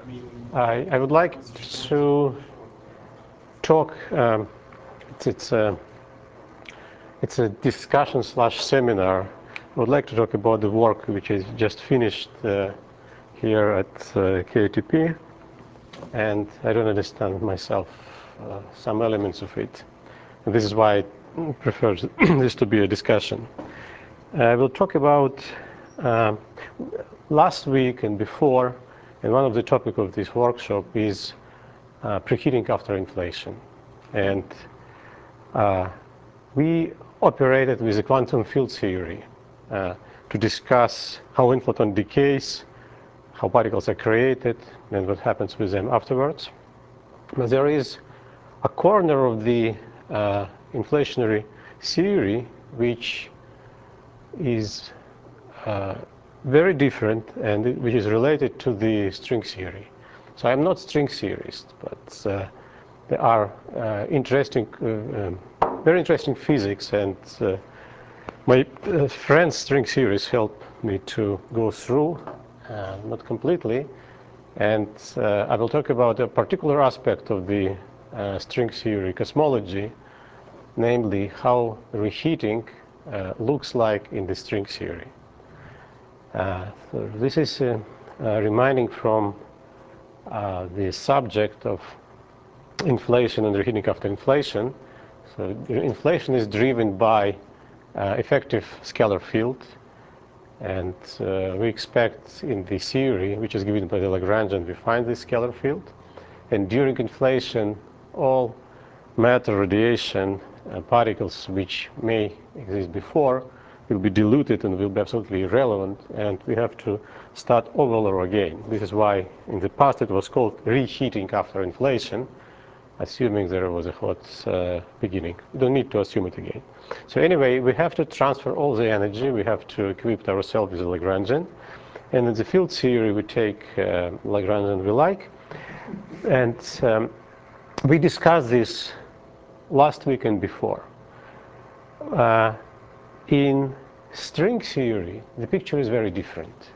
I would like to talk. It's a discussion slash seminar. I would like to talk about the work which is just finished here at KTP, and I don't understand myself some elements of it. And this is why I prefer this to be a discussion. I will talk about last week and before, and one of the topics of this workshop is preheating after inflation. And we operated with the quantum field theory to discuss how inflaton decays, how particles are created, and what happens with them afterwards. But there is a corner of the inflationary theory which is very different and which is related to the string theory. So I'm not string theorist, but there are very interesting physics, and my friend's string theories help me to go through, not completely, and I will talk about a particular aspect of the string theory cosmology, namely how reheating looks like in the string theory. So this is reminding from the subject of inflation and reheating after inflation. So inflation is driven by effective scalar field, and we expect in the theory, which is given by the Lagrangian, we find this scalar field. And during inflation, all matter, radiation, particles which may exist before will be diluted and will be absolutely irrelevant, and we have to start over again. This is why in the past it was called reheating after inflation, assuming there was a hot beginning. We don't need to assume it again. So anyway, we have to transfer all the energy. We have to equip ourselves with a Lagrangian. And in the field theory, we take Lagrangian we like. And we discussed this last week and before. In string theory, the picture is very different.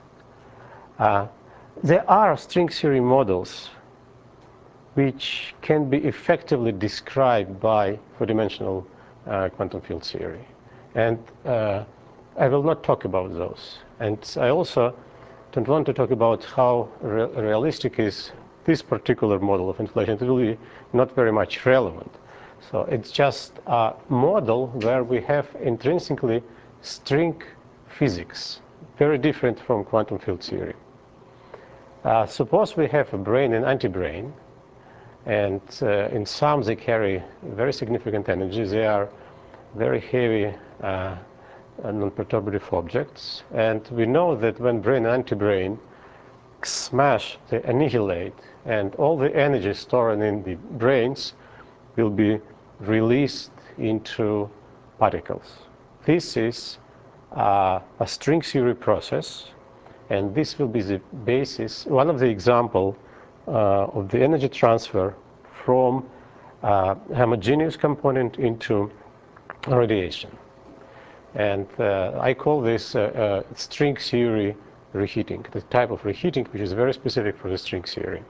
There are string theory models which can be effectively described by four-dimensional quantum field theory. And I will not talk about those. And I also don't want to talk about how realistic is this particular model of inflation. It's really not very much relevant. So it's just a model where we have intrinsically string physics, very different from quantum field theory. Suppose we have a brain and anti-brain, and in some they carry very significant energy. They are very heavy non-perturbative objects, and we know that when brain and anti-brain smash, they annihilate, and all the energy stored in the brains will be released into particles. This is a string theory process, and this will be the basis, one of the examples of the energy transfer from homogeneous component into radiation. And I call this string theory reheating, the type of reheating which is very specific for the string theory.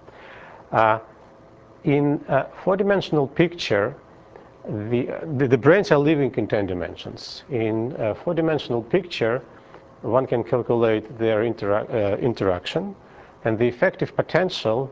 In a four-dimensional picture, the brains are living in 10 dimensions. In a four-dimensional picture, one can calculate their interaction, and the effective potential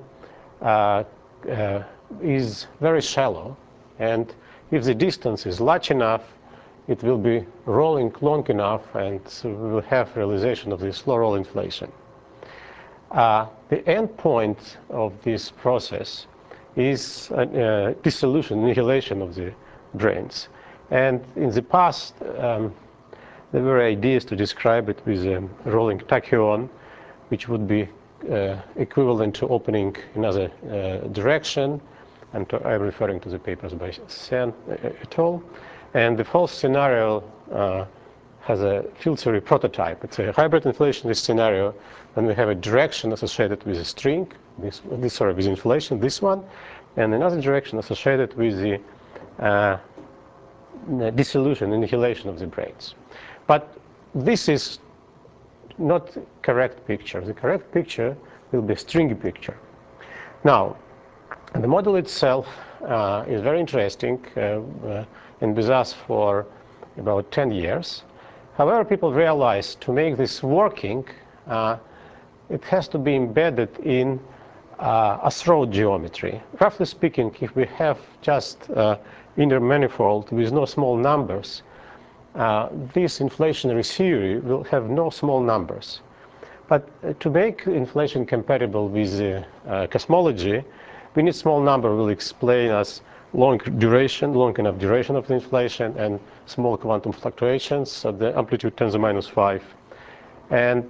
is very shallow. And if the distance is large enough, it will be rolling long enough, and we will have realization of the slow roll inflation. The end point of this process is dissolution, annihilation of the brains. And in the past, there were ideas to describe it with a rolling tachyon, which would be equivalent to opening another direction. And I'm referring to the papers by Sen et al. And the false scenario has a field theory prototype. It's a hybrid inflationary scenario, and we have a direction associated with a string, with inflation, this one, and another direction associated with the dissolution, annihilation of the brains. But this is not correct picture. The correct picture will be a stringy picture. Now, the model itself is very interesting and with us for about 10 years. However, people realize to make this working, it has to be embedded in a throat geometry. Roughly speaking, if we have just inner manifold with no small numbers, this inflationary theory will have no small numbers. But to make inflation compatible with cosmology, we need small number will explain us long enough duration of the inflation and small quantum fluctuations of the amplitude 10 to the minus 5. And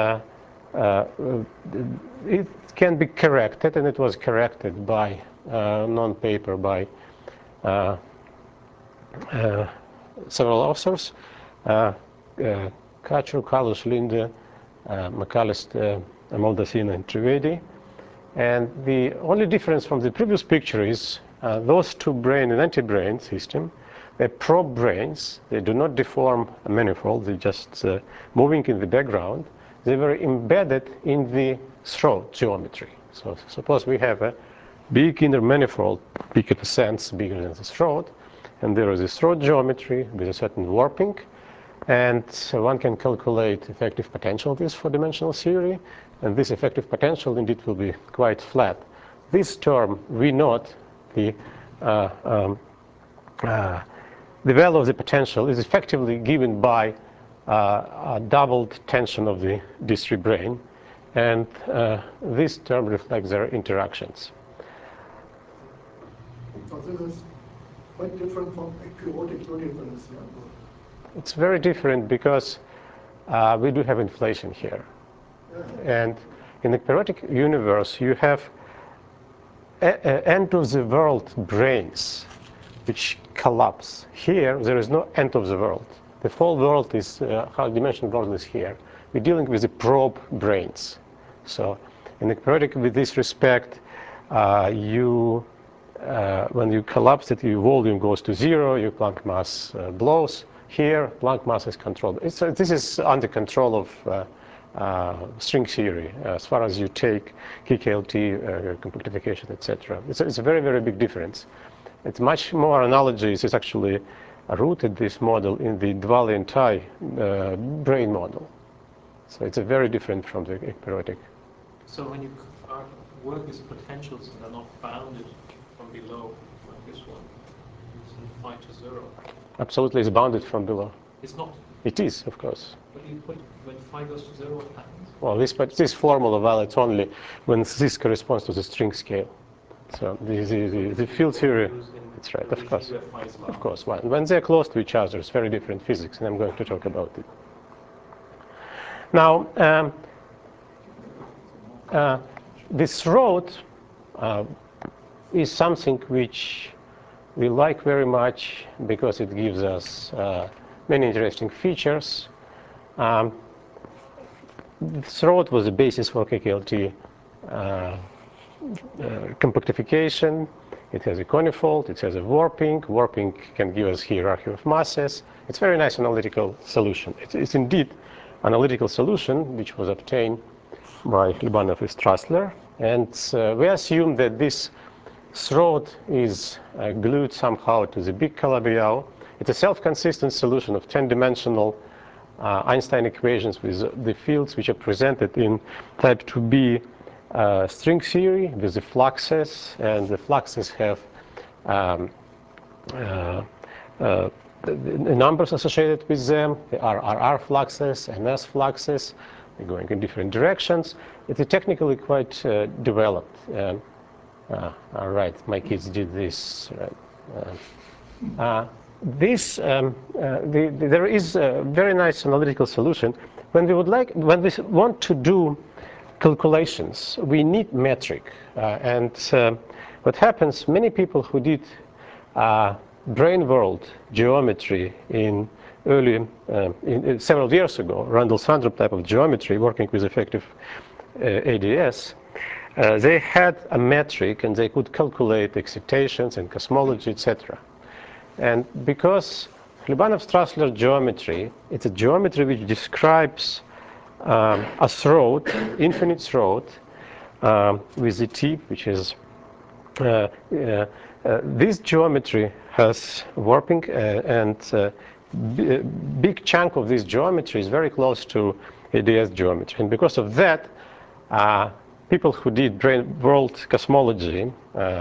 it can be corrected, and it was corrected by non-paper by several authors, Kachur, Kalush, Linde, McAllister, Maldacena, and Trivedi. And the only difference from the previous picture is those two brain and anti-brain system, they're probe brains. They do not deform a manifold. They're just moving in the background. They were embedded in the throat geometry. So suppose we have a big inner manifold, big in a sense, bigger than the throat, and there is a throat geometry with a certain warping, and so one can calculate effective potential of this four-dimensional theory, and this effective potential indeed will be quite flat. This term, V naught, the value of the potential is effectively given by a doubled tension of the D3 brain, and this term reflects their interactions. So this is quite different from periodic universe. It's very different because we do have inflation here. Yeah. And in the periodic universe, you have end-of-the-world brains which collapse. Here, there is no end of the world. The whole world is, high-dimensional world is here. We're dealing with the probe brains. So in the periodic, with this respect, when you collapse it, your volume goes to zero, your Planck mass blows. Here, Planck mass is controlled. This is under control of string theory, as far as you take KKLT, compactification, etc. It's a very, very big difference. It's much more analogies. It's actually rooted this model in the Dvali and Tai brain model. So it's a very different from the periodic. So when you work with potentials that are not bounded from below, like this one, it's in phi to 0. Absolutely, it's bounded from below. It's not. It is, of course. But when phi goes to 0, what happens? Well, this formula validates only when this corresponds to the string scale. So the field theory, that's right, of course. Of course, when they're close to each other, it's very different physics, and I'm going to talk about it. Now, this throat is something which we like very much because it gives us many interesting features. The throat was the basis for KKLT compactification. It has a conifold, it has a warping. Warping can give us hierarchy of masses. It's a very nice analytical solution. It's indeed analytical solution which was obtained by Hlibanov and Strassler. And we assume that this throat is glued somehow to the big Calabi-Yau. It's a self-consistent solution of 10-dimensional Einstein equations with the fields which are presented in type 2b string theory with the fluxes, and the fluxes have the numbers associated with them. There are RR fluxes and S fluxes. They're going in different directions. It's technically quite developed. All right, my kids did this. Right. There is a very nice analytical solution. When we want to do calculations, we need metric. What happens, many people who did brain world geometry in early, several years ago, Randall-Sundrum type of geometry, working with effective ADS, they had a metric and they could calculate excitations and cosmology, etc. And because Hlibanov-Strassler geometry, it's a geometry which describes a throat, infinite throat, with the tip, which is this geometry has warping, and big chunk of this geometry is very close to ADS geometry. And because of that, people who did brane world cosmology,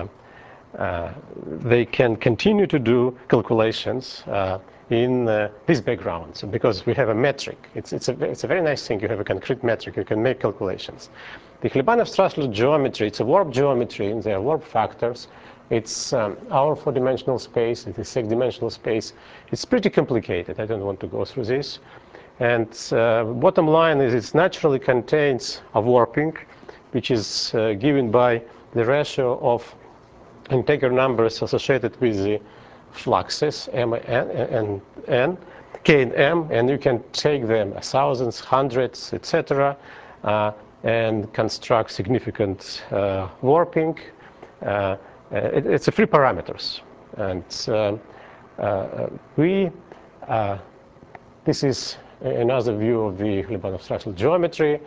they can continue to do calculations in this background. So because we have a metric, it's a very nice thing. You have a concrete metric. You can make calculations. The Khlebanov-Strasser geometry, it's a warp geometry, and there are warp factors. It's our four-dimensional space, it is six-dimensional space. It's pretty complicated. I don't want to go through this. And bottom line is it naturally contains a warping, which is given by the ratio of integer numbers associated with the fluxes, m and n, k and m, and you can take them thousands, hundreds, etc., and construct significant warping. It's a free parameters, and this is another view of the Khlebanov-Strasser geometry.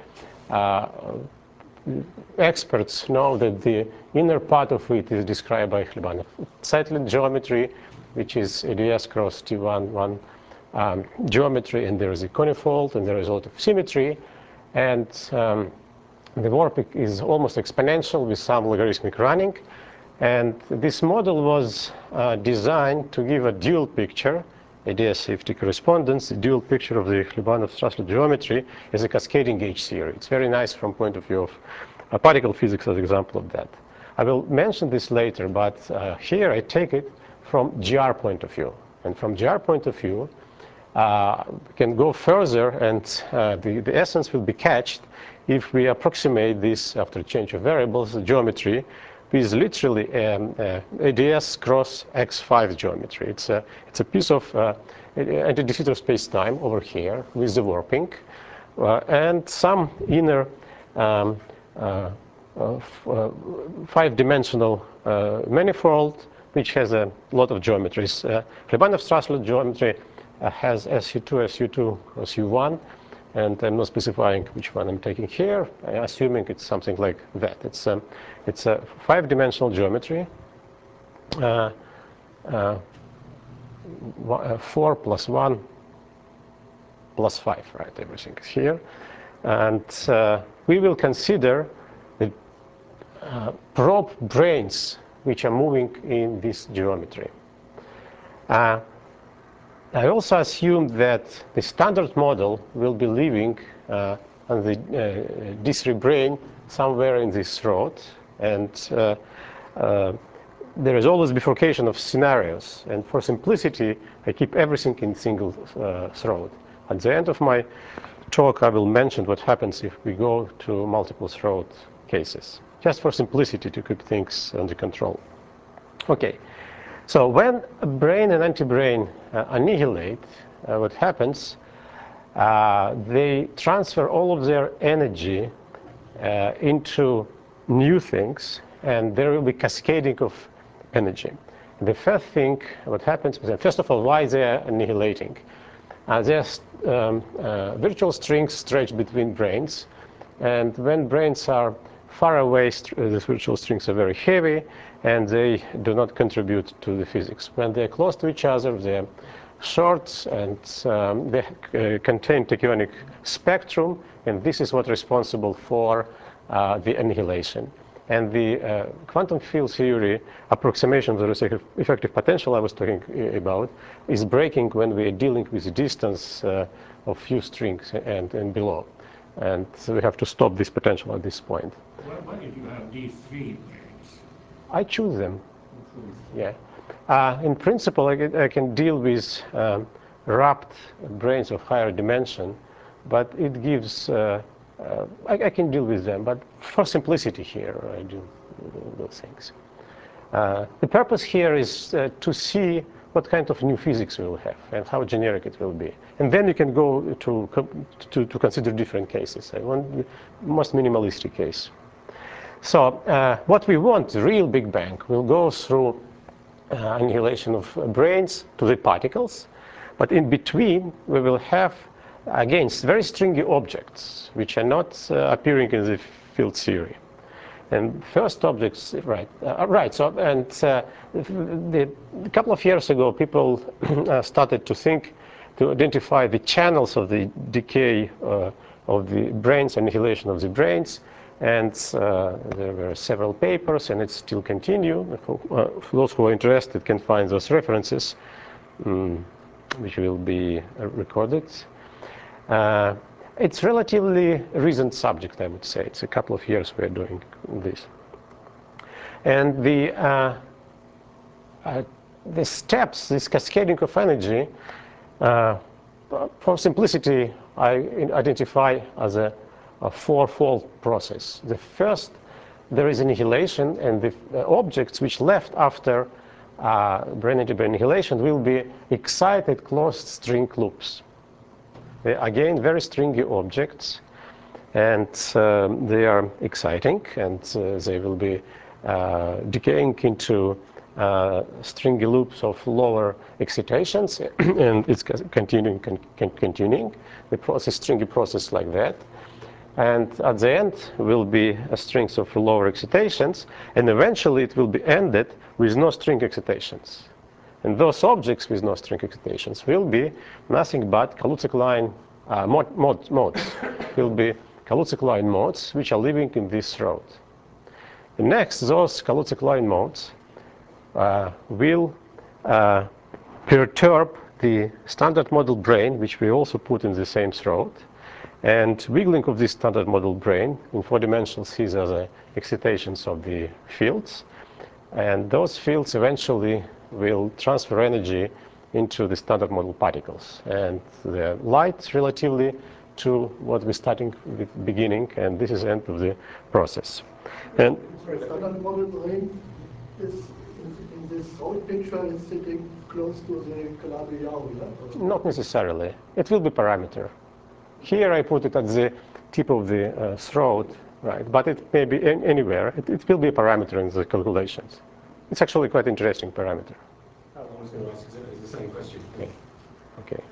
Experts know that the inner part of it is described by Khlebanov-Zeitler geometry, which is ADS cross T11 geometry, and there is a conifold, and there is a lot of symmetry, and the warping is almost exponential with some logarithmic running. And this model was designed to give a dual picture, ADS safety correspondence, a dual picture of the Khlebanov-Strasser geometry as a cascading gauge theory. It's very nice from point of view of particle physics as an example of that. I will mention this later, but here I take it from GR point of view. And from GR point of view, we can go further, and the essence will be catched if we approximate this after change of variables, the geometry, with literally ADS cross X5 geometry. It's a piece of anti-de Sitter space-time over here with the warping and some inner five-dimensional manifold, which has a lot of geometries. Khlebanov-Strasser geometry has SU2, SU2, SU1, and I'm not specifying which one I'm taking here, assuming it's something like that. It's a five-dimensional geometry, 4 plus 1 plus 5, right? Everything is here. And we will consider the probe branes which are moving in this geometry. I also assume that the standard model will be living on the D3 brane somewhere in this throat, and there is always bifurcation of scenarios, and for simplicity I keep everything in single throat. At the end of my talk I will mention what happens if we go to multiple throat cases, just for simplicity to keep things under control. Okay. So when a brane and anti-brane annihilate, what happens, they transfer all of their energy into new things, and there will be cascading of energy. The first thing, what happens, first of all, why they are annihilating? There's virtual strings stretched between branes, and when branes are far away, these virtual strings are very heavy, and they do not contribute to the physics. When they're close to each other, they're short, and they contain tachyonic spectrum, and this is what's responsible for the annihilation. And the quantum field theory approximation of the effective potential I was talking about is breaking when we are dealing with the distance of few strings and below. And so we have to stop this potential at this point. Why did you have D3 branes? I choose them. Yeah. In principle, I can deal with wrapped branes of higher dimension, but it gives, I can deal with them, but for simplicity here, I do those things. The purpose here is to see what kind of new physics we will have and how generic it will be. And then you can go to consider different cases. I want the most minimalistic case. So what we want, the real Big Bang, will go through annihilation of branes to the particles. But in between, we will have, again, very stringy objects, which are not appearing in the field theory. And first objects, right. So, and a couple of years ago, people started to think to identify the channels of the decay of the brains, annihilation of the brains. And there were several papers, and it's still continue. For those who are interested can find those references, which will be recorded. It's relatively recent subject, I would say. It's a couple of years we're doing this. And the steps, this cascading of energy, for simplicity, I identify as a fourfold process. The first, there is annihilation, and the objects which left after brain-to-brain annihilation will be excited closed string loops. Again, very stringy objects, and they are exciting, and they will be decaying into stringy loops of lower excitations, and it's continuing the process, stringy process like that. And at the end will be a strings of lower excitations, and eventually it will be ended with no string excitations. And those objects with no string excitations will be nothing but Kaluza-Klein modes. Will be Kaluza-Klein modes which are living in this throat. And next, those Kaluza-Klein modes will perturb the standard model brain, which we also put in the same throat. And wiggling of this standard model brain in 4 dimensional sees as excitations of the fields. And those fields eventually will transfer energy into the standard model particles. And they're light relatively to what we're starting with beginning, and this is the end of the process. And standard model brain is in this whole picture is sitting close to the Calabi-Yau, yeah? Not necessarily. It will be parameter. Here I put it at the tip of the throat, right? But it may be anywhere. It will be a parameter in the calculations. It's actually quite interesting parameter. I was going to ask exactly the same question. Okay.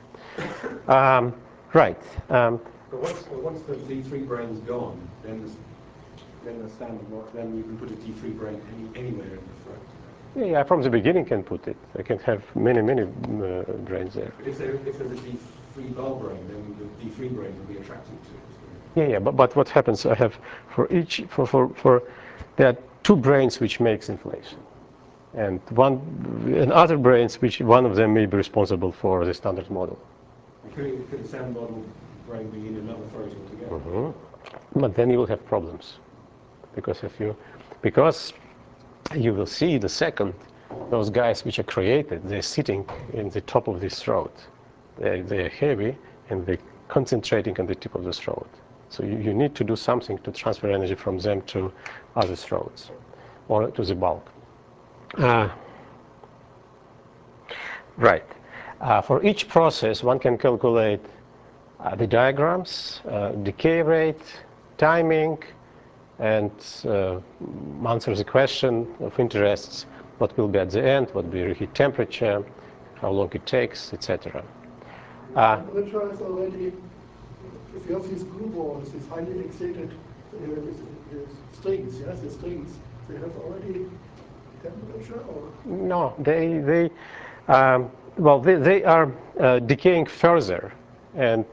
Right. But once the D3 brain's gone, then the standard, then you can put a D3 brain anywhere in the throat. Yeah, from the beginning can put it. I can have many brains there. But if there's a D3 bar brain, then the D3 brain will be attracted to it. Yeah. But what happens? I have for each there are 2 brains which makes inflation, and other brains which one of them may be responsible for the standard model. Could the standard model brain be in another throat altogether? Mm-hmm. But then you will have problems, because you will see the second those guys which are created, they're sitting in the top of this throat. They're heavy and they're concentrating on the tip of the throat. So you need to do something to transfer energy from them to other throats or to the bulk. Right. For each process, one can calculate the diagrams, decay rate, timing, and answer the question of interests: what will be at the end, what will be reheat temperature, how long it takes, etc. Temperature is already, if you have these glue balls, these highly excited strings, yes, the strings, they have already temperature, or? No, they are decaying further, and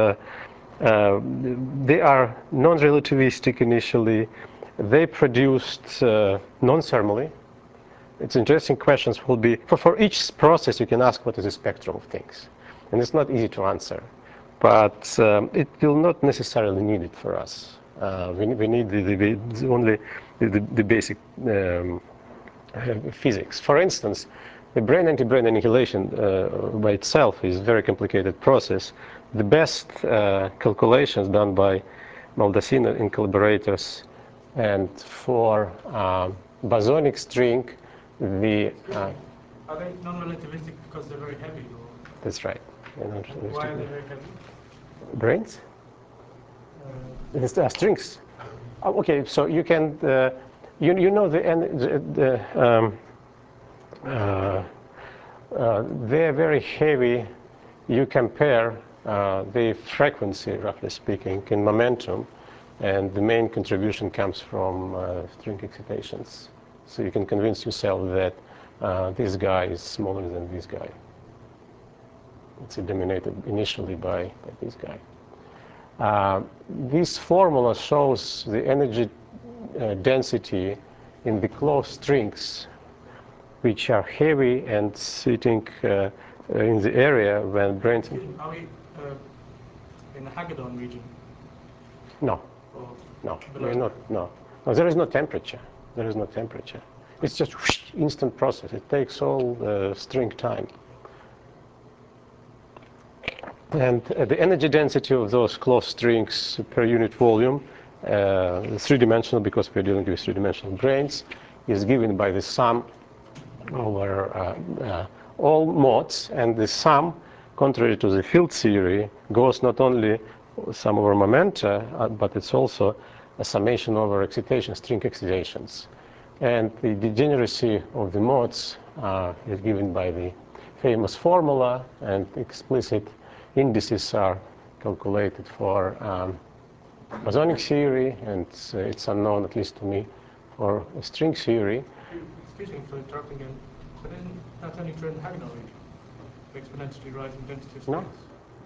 they are non-relativistic initially. They produced non-thermally. It's interesting questions will be, for each process you can ask what is the spectrum of things. And it's not easy to answer. But it will not necessarily need it for us. We need only the basic physics. For instance, the brain-anti-brain annihilation by itself is a very complicated process. The best calculations done by Maldacena and collaborators, and for bosonic string, Are they non-relativistic because they're very heavy? Or? That's right. Why are they very heavy? Brains? Strings. Oh, okay, so you can, you know they're very heavy. You compare the frequency, roughly speaking, in momentum and the main contribution comes from string excitations. So you can convince yourself that this guy is smaller than this guy. It's dominated initially by this guy. This formula shows the energy density in the closed strings, which are heavy and sitting in the area when brains... Are we in the Hagedorn region? No, Or no, below? we're not, no. No, there is no temperature. There is no temperature. It's just whoosh, instant process. It takes all string time. And the energy density of those closed strings per unit volume, three-dimensional, because we're dealing with three-dimensional grains, is given by the sum over all modes, and the sum, contrary to the field theory, goes not only sum over momenta, but it's also a summation over excitation, string excitations. And the degeneracy of the modes is given by the famous formula, and explicit indices are calculated for bosonic theory, and it's unknown, at least to me, for string theory. Excuse me for interrupting again, but isn't that only true in the Hagedorn region? The exponentially rising density of No. strings?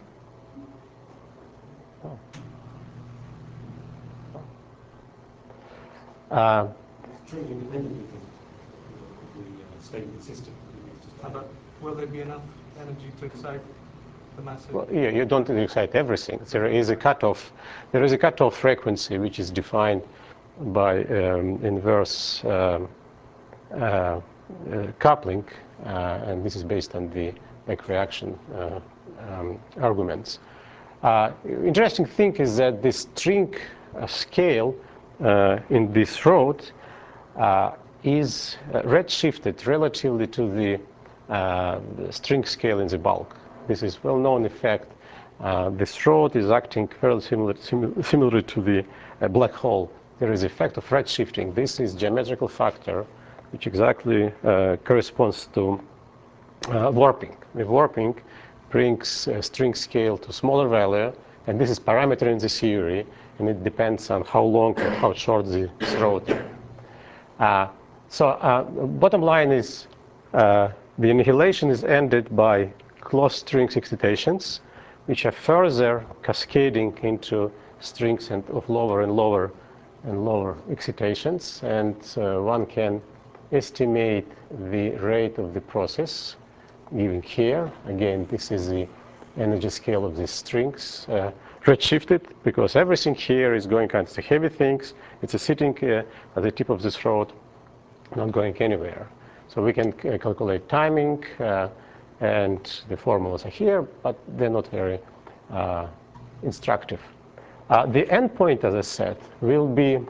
String independently from the state of the system. But will there be enough energy to excite the massive? Well, yeah, you don't excite everything. There is a cutoff. There is a cutoff frequency which is defined by inverse coupling, and this is based on the back reaction arguments. Interesting thing is that the string scale in this rod is redshifted relatively to the string scale in the bulk. This is well-known effect. This rod is acting very similar to the black hole. There is effect of redshifting. This is geometrical factor, which exactly corresponds to warping. The warping brings string scale to smaller value, and this is parameter in the theory, and it depends on how long and how short the rod. Bottom line is the annihilation is ended by closed strings excitations, which are further cascading into strings of lower and lower and lower excitations, and one can estimate the rate of the process given here. Again, this is the energy scale of these strings redshifted, because everything here is going kind of the heavy things. It's sitting at the tip of this rod, not going anywhere. So we can calculate timing, and the formulas are here, but they're not very instructive. The endpoint, as I said, will be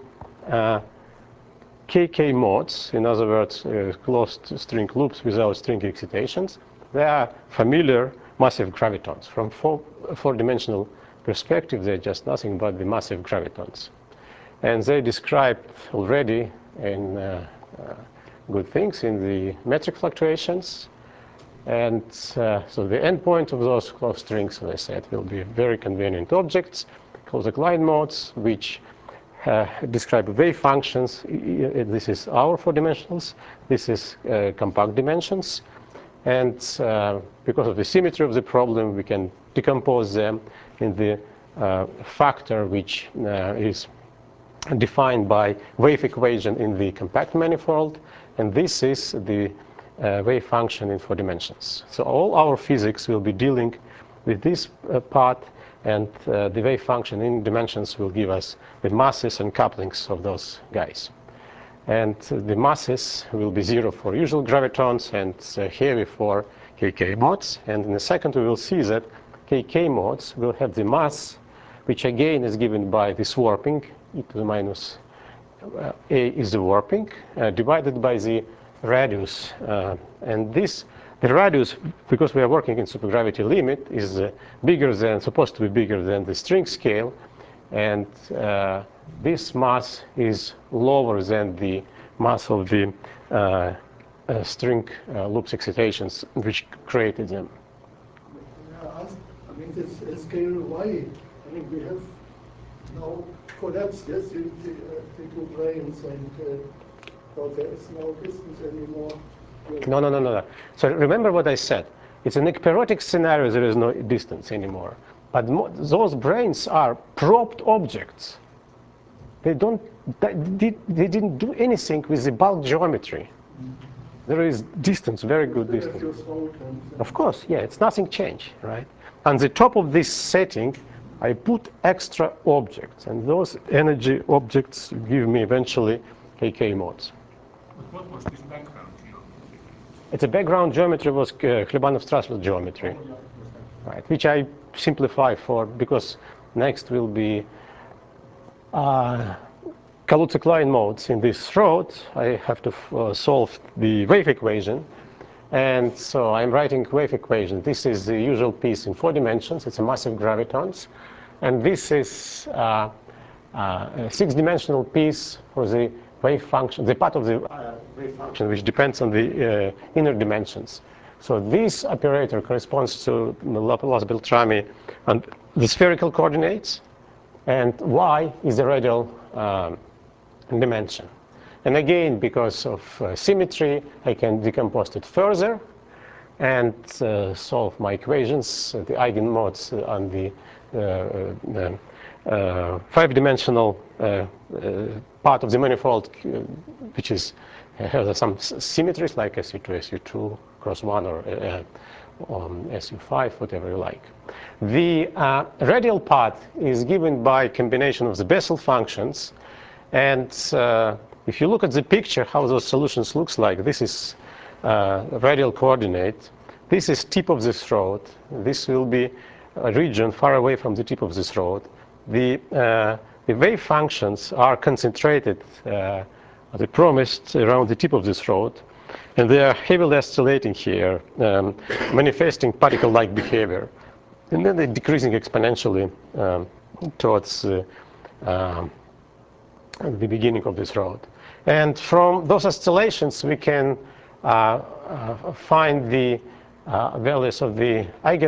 KK modes, in other words, closed string loops without string excitations. They are familiar massive gravitons. From four-dimensional perspective, they're just nothing but the massive gravitons. And they described already in good things in the metric fluctuations. And so the endpoint of those closed strings, as I said, will be very convenient objects, closed-line modes, which describe wave functions. This is our four dimensionals. This is compact dimensions. And because of the symmetry of the problem, we can decompose them in the factor which is defined by wave equation in the compact manifold. And this is the wave function in four dimensions. So all our physics will be dealing with this part, and the wave function in dimensions will give us the masses and couplings of those guys. And the masses will be 0 for usual gravitons and heavy for KK modes. And in a second, we will see that KK modes will have the mass, which again is given by this warping, e to the minus a is the warping, divided by the radius. And this, the radius, because we are working in supergravity limit, is bigger than, supposed to be bigger than the string scale. And this mass is lower than the mass of the string loops excitations which created them. I mean, this scale y, I mean, we have now collapse, yes, the two brains, and so there is no distance anymore. No. So remember what I said. It's an ekpyrotic scenario, there is no distance anymore. But those brains are probed objects. They didn't do anything with the bulk geometry. There is distance, very good distance. Of course, yeah, it's nothing changed, right? On the top of this setting, I put extra objects, and those energy objects give me eventually KK modes. But what was this background geometry? It's a background geometry was Klebanov-Strassler geometry, right? Which I simplify for because next will be Kaluza-Klein modes in this throat. I have to solve the wave equation, and so I'm writing wave equation. This is the usual piece in 4 dimensions. It's a massive gravitons, and this is a 6-dimensional piece for the wave function, the part of the wave function which depends on the inner dimensions. So this operator corresponds to Laplace-Beltrami and the spherical coordinates, and y is the radial dimension. And again, because of symmetry, I can decompose it further and solve my equations, the eigenmodes on the 5-dimensional part of the manifold, which is has some symmetries like SU2, SU2, cross 1, or SU5, whatever you like. The radial part is given by combination of the Bessel functions, and if you look at the picture, how those solutions looks like, this is radial coordinate. This is tip of the throat. This will be a region far away from the tip of the throat. The wave functions are concentrated, they promised, around the tip of the throat, and they are heavily oscillating here, manifesting particle-like behavior. And then they're decreasing exponentially towards the beginning of the throat. And from those oscillations, we can find the values of the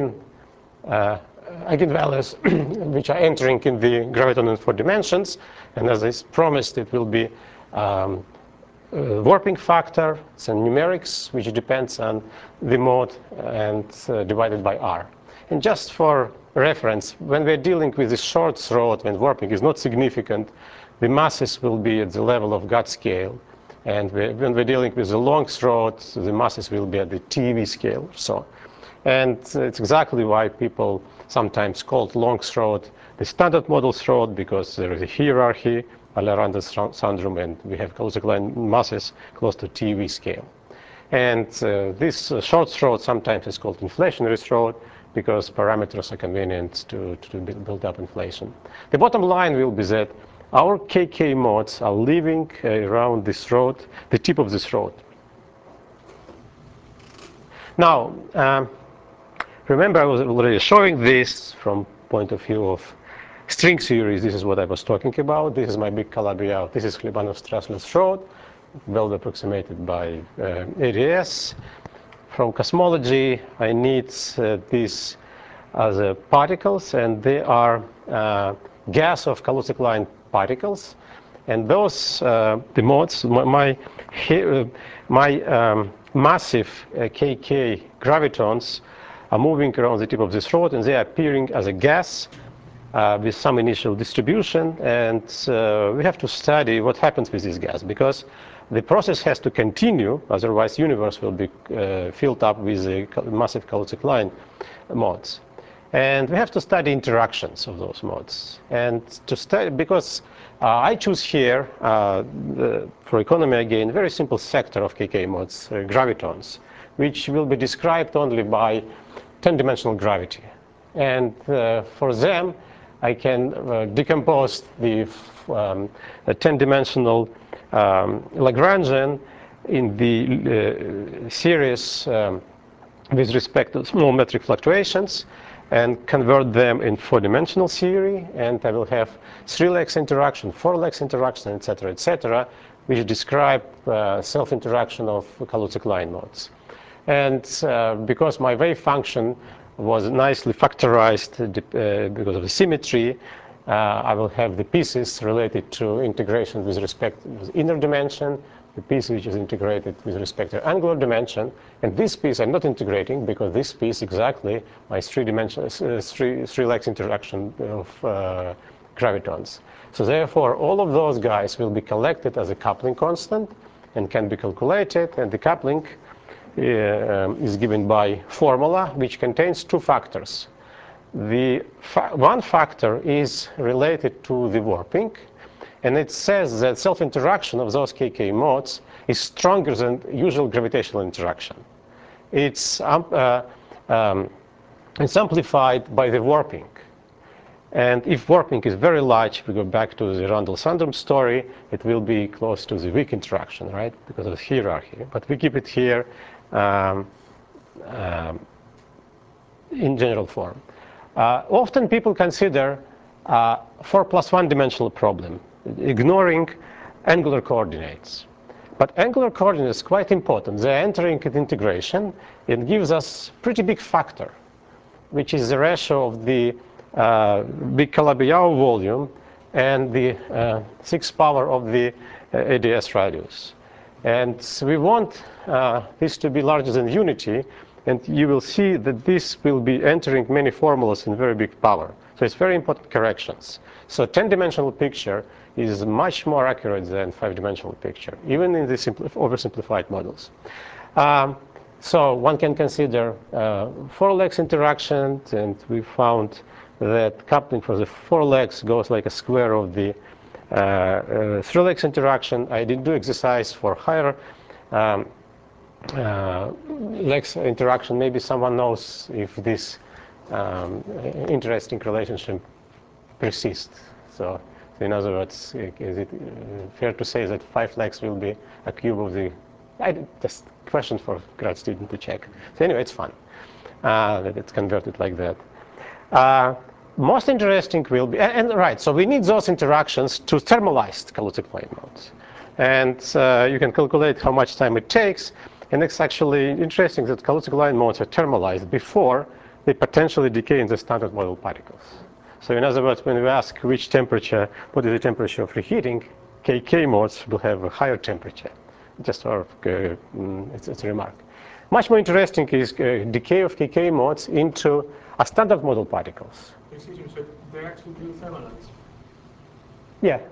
eigenvalues which are entering in the graviton in 4 dimensions. And as I promised, it will be warping factor, it's a numerics, which depends on the mode, and divided by r. And just for reference, when we're dealing with the short throat, when warping is not significant, the masses will be at the level of God scale. And when we're dealing with the long throat, the masses will be at the TeV scale. So, and it's exactly why people sometimes call long throat the standard model throat, because there is a hierarchy, Allaranda syndrome, and we have Kaluza-Klein masses close to TeV scale. And this short throat sometimes is called inflationary throat, because parameters are convenient to build up inflation. The bottom line will be that our KK modes are living around this throat, the tip of the throat. Now, remember I was already showing this from point of view of string theory. This is what I was talking about. This is my big Calabi-Yau. This is Klebanov-Strassler throat, well approximated by ADS. From cosmology, I need these as particles, and they are gas of Kaluza-Klein particles. And those, the modes, my massive KK gravitons are moving around the tip of the throat, and they are appearing as a gas with some initial distribution. And we have to study what happens with this gas, because the process has to continue, otherwise the universe will be filled up with the massive Kaluza-Klein modes. And we have to study interactions of those modes. And to study, because I choose here, for economy again, a very simple sector of KK modes, gravitons, which will be described only by 10-dimensional gravity. And for them, I can decompose the 10-dimensional Lagrangian in the series with respect to small metric fluctuations, and convert them in 4-dimensional theory, and I will have 3-legs interaction, 4-legs interaction, etc., which describe self-interaction of Kaluza-Klein modes. And because my wave function was nicely factorized because of the symmetry, I will have the pieces related to integration with respect to the inner dimension, the piece which is integrated with respect to angular dimension, and this piece I'm not integrating because this piece exactly my three legs interaction of gravitons. So therefore, all of those guys will be collected as a coupling constant and can be calculated, and the coupling is given by formula which contains two factors. The one factor is related to the warping, and it says that self-interaction of those KK modes is stronger than usual gravitational interaction. It's amplified by the warping. And if warping is very large, if we go back to the Randall-Sundrum story, it will be close to the weak interaction, right, because of the hierarchy. But we keep it here in general form. Often people consider 4+1 dimensional problem, ignoring angular coordinates. But angular coordinates is quite important. They're entering at integration. It gives us pretty big factor, which is the ratio of the big Calabi-Yau volume and the 6th power of the ADS radius. And we want this to be larger than unity, and you will see that this will be entering many formulas in very big power. So it's very important corrections. So 10-dimensional picture is much more accurate than 5-dimensional picture, even in the oversimplified models. So one can consider 4 legs interaction, and we found that coupling for the 4 legs goes like a square of the 3 legs interaction. I did do exercise for higher legs interaction. Maybe someone knows if this interesting relationship persists. So in other words, is it fair to say that 5 legs will be a cube of the... Just question for grad student to check. So anyway, it's fun that it's converted like that. Most interesting will be, and right, so we need those interactions to thermalize Kaluza line modes. And you can calculate how much time it takes. And it's actually interesting that Kaluza line modes are thermalized before they potentially decay in the standard model particles. So in other words, when we ask which temperature, what is the temperature of reheating, KK modes will have a higher temperature. Just sort of, it's a remark. Much more interesting is decay of KK modes into a standard model particles. Excuse me, so they actually do thermalize? Yeah.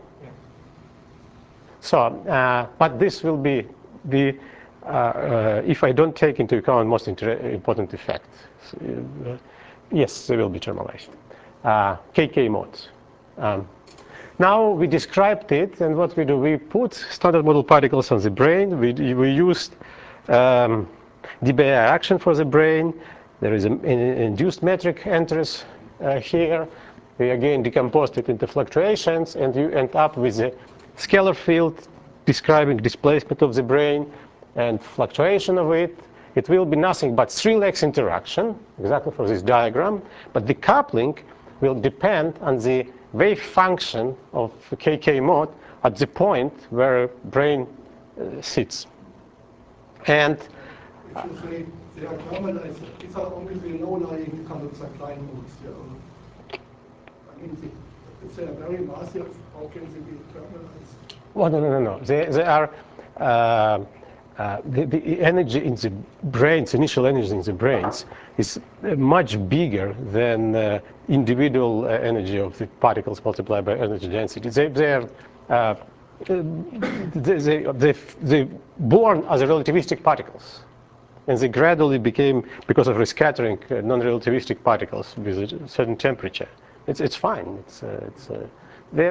So, but this will be the, if I don't take into account most important effect. Yes, they will be thermalized. KK modes. Now we described it, and what we do, we put standard model particles on the brain. We used dBi action for the brain. There is an induced metric enters here. We again decomposed it into fluctuations, and you end up with a scalar field describing displacement of the brain and fluctuation of it. It will be nothing but 3 legs interaction, exactly for this diagram, but the coupling will depend on the wave function of the KK mode at the point where brain sits. And if you say they are thermalized, these are only the low-lying Kaluza line modes. I mean, if they are very massive, how can they be thermalized? Well, no. They are the energy in the brains, initial energy in the brains, is much bigger than individual energy of the particles multiplied by energy density. They're born as relativistic particles, and they gradually became, because of rescattering, non-relativistic particles with a certain temperature. It's fine. The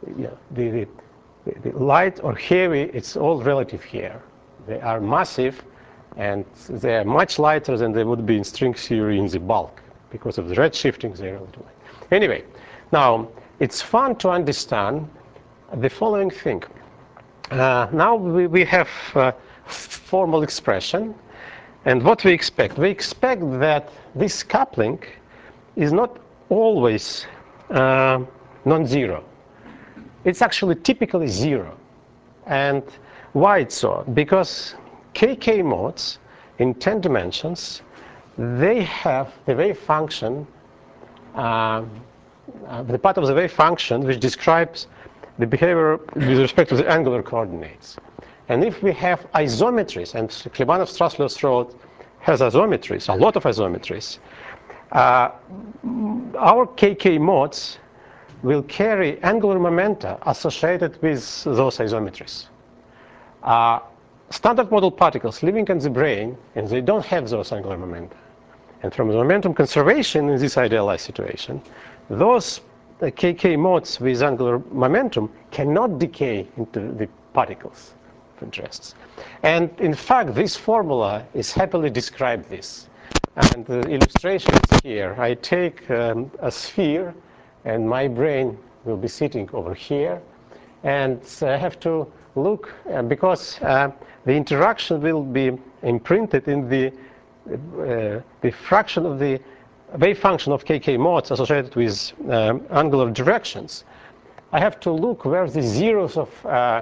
light or heavy, it's all relative here. They are massive, and they are much lighter than they would be in string theory in the bulk. Because of the redshifting, they're relatively light. Anyway, now it's fun to understand the following thing. Now we have formal expression, and what we expect? We expect that this coupling is not always non-zero. It's actually typically 0. And why it's so? Because KK modes in 10 dimensions, they have the wave function the part of the wave function which describes the behavior with respect to the angular coordinates. And if we have isometries, and Klebanov-Strasser's rod has isometries, a lot of isometries, our KK modes will carry angular momenta associated with those isometries. Standard model particles living in the brain, and they don't have those angular momenta. And from the momentum conservation in this idealized situation, those KK modes with angular momentum cannot decay into the particles of interest. And in fact, this formula is happily described this. And the illustration is here. I take a sphere, and my brain will be sitting over here. And I have to look, because the interaction will be imprinted in the fraction of the wave function of KK modes associated with angular directions. I have to look where the zeros of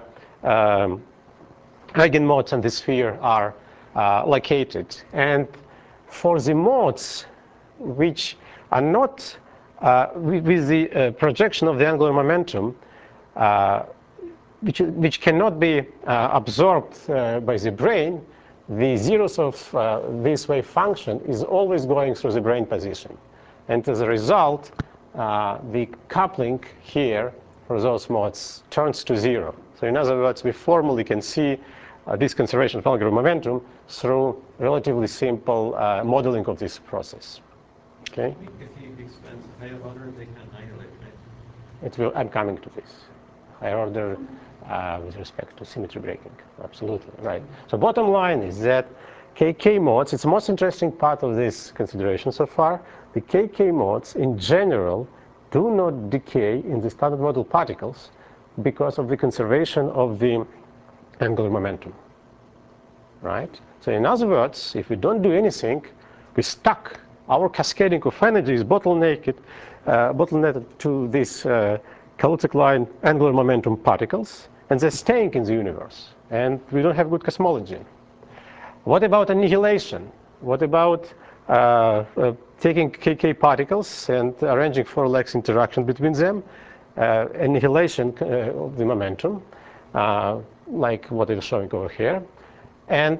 eigenmodes and the sphere are located. And for the modes which are not with the projection of the angular momentum, which cannot be absorbed by the brain, the zeros of this wave function is always going through the brain position. And as a result, the coupling here for those modes turns to 0. So in other words, we formally can see this conservation of angular momentum through relatively simple modeling of this process. Okay? If you expand the higher order, they can annihilate, right? It will. I'm coming to this. Higher order with respect to symmetry breaking. Absolutely, right. So bottom line is that KK modes, it's the most interesting part of this consideration so far. The KK modes in general do not decay in the standard model particles because of the conservation of the angular momentum, right? So in other words, if we don't do anything, we stuck. Our cascading of energy is bottlenecked to these chaotic line angular momentum particles, and they're staying in the universe. And we don't have good cosmology. What about annihilation? What about taking KK particles and arranging for Lex interaction between them? Annihilation of the momentum, like what is showing over here. And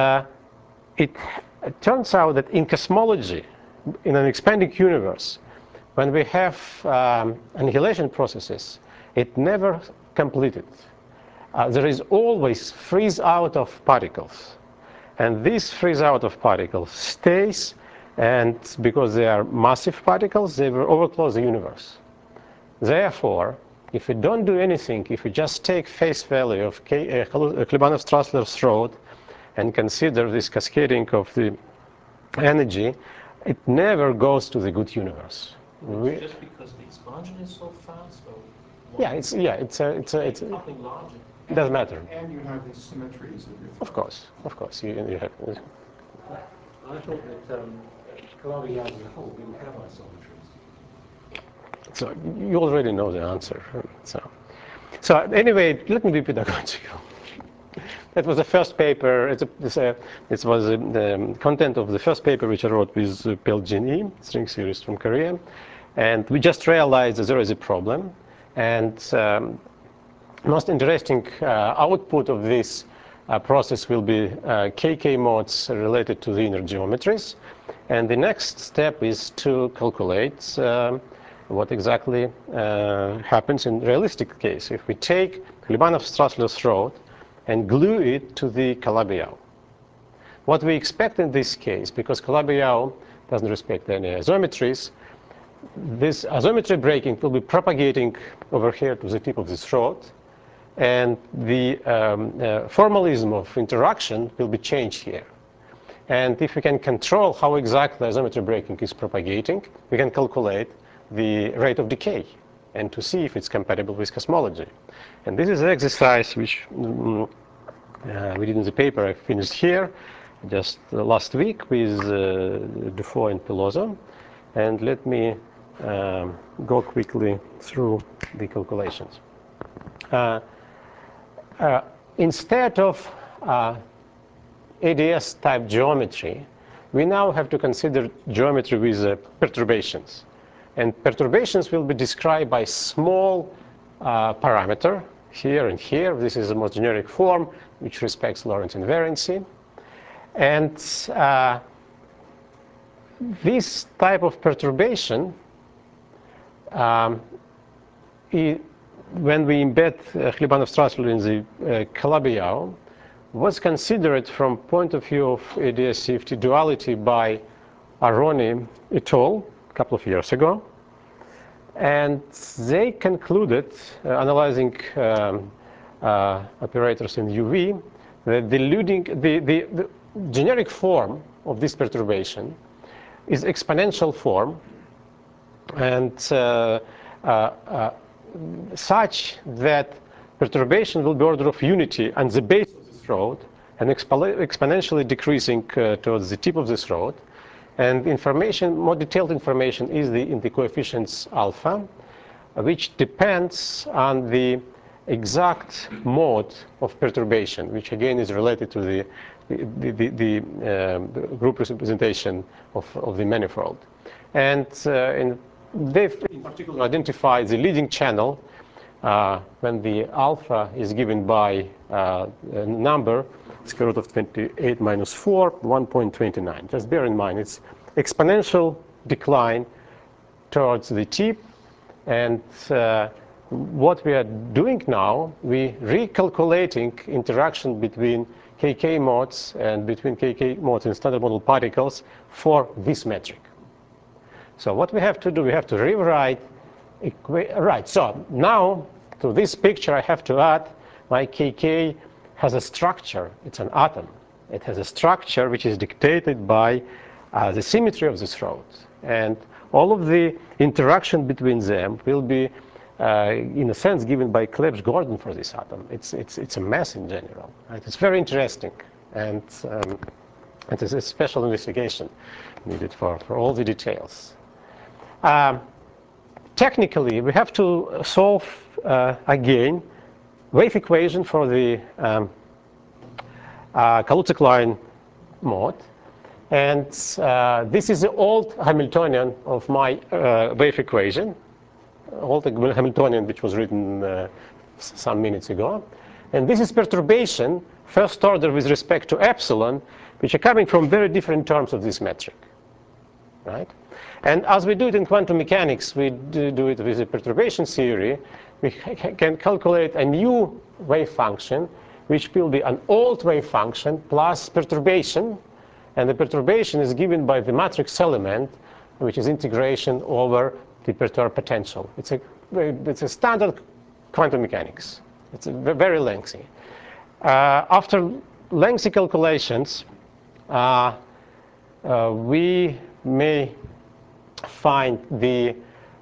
it turns out that in cosmology, in an expanding universe, when we have annihilation processes, it never completed. There is always freeze out of particles. And this freeze out of particles stays, and because they are massive particles, they will overclose the universe. Therefore, if we don't do anything, if we just take face value of Klebanov-Strasser's rod and consider this cascading of the energy, it never goes to the good universe. It's just because the expansion is so fast, or Yeah, it's coupling larger. it doesn't matter. And you have these symmetries. Of course. You have. I thought that Calabi as a whole didn't have isometries. So you already know the answer. So anyway, let me be pedagogical. That was the first paper. It was the content of the first paper which I wrote with Pelgini, string series from Korea. And we just realized that there is a problem. And most interesting output of this process will be KK modes related to the inner geometries. And the next step is to calculate what exactly happens in realistic case. If we take Klebanov-Strasser's rod and glue it to the Calabi-Yau. What we expect in this case, because Calabi-Yau doesn't respect any isometries, this isometry breaking will be propagating over here to the tip of this rod, and the formalism of interaction will be changed here. And if we can control how exactly isometry breaking is propagating, we can calculate the rate of decay and to see if it's compatible with cosmology. And this is an exercise which we did in the paper I finished here just last week with Dufault and Peloso. And let me go quickly through the calculations. Instead of ADS type geometry, we now have to consider geometry with perturbations. And perturbations will be described by small parameter here and here. This is the most generic form, which respects Lorentz invariancy. And this type of perturbation, when we embed Khlybanov-Strassler in the Calabi-Yau, was considered from point of view of ADS-CFT duality by Aroni et al. A couple of years ago. And they concluded, analyzing operators in UV, that the generic form of this perturbation is exponential form, and such that perturbation will be order of unity on the base of this rod and exponentially decreasing towards the tip of this rod. And information, more detailed information, is in the coefficients alpha, which depends on the exact mode of perturbation, which again is related to the group representation of the manifold. And they've in particular identified the leading channel when the alpha is given by a number, square root of 28 minus 4, 1.29. Just bear in mind, it's exponential decline towards the tip. And what we are doing now, we recalculating interaction between KK modes and between KK modes and standard model particles for this metric. So what we have to do, we have to rewrite. Right, so now to this picture I have to add my KK has a structure. It's an atom. It has a structure which is dictated by the symmetry of this rod. And all of the interaction between them will be, in a sense, given by Clebsch-Gordon for this atom. It's a mess in general. Right? It's very interesting. And it is a special investigation needed for all the details. Technically, we have to solve, again, wave equation for the Kaluza-Klein mode. And this is the old Hamiltonian of my wave equation, old Hamiltonian which was written some minutes ago. And this is perturbation, first order with respect to epsilon, which are coming from very different terms of this metric. Right? And as we do it in quantum mechanics, we do it with a perturbation theory. We can calculate a new wave function, which will be an old wave function plus perturbation. And the perturbation is given by the matrix element, which is integration over the perturb potential. It's a standard quantum mechanics. It's very lengthy. After lengthy calculations, we may find the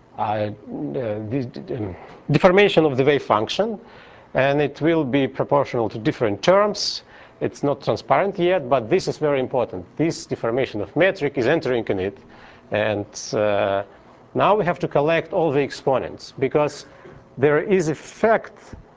deformation of the wave function, and it will be proportional to different terms. It's not transparent yet, but this is very important. This deformation of metric is entering in it, and now we have to collect all the exponents, because there is effect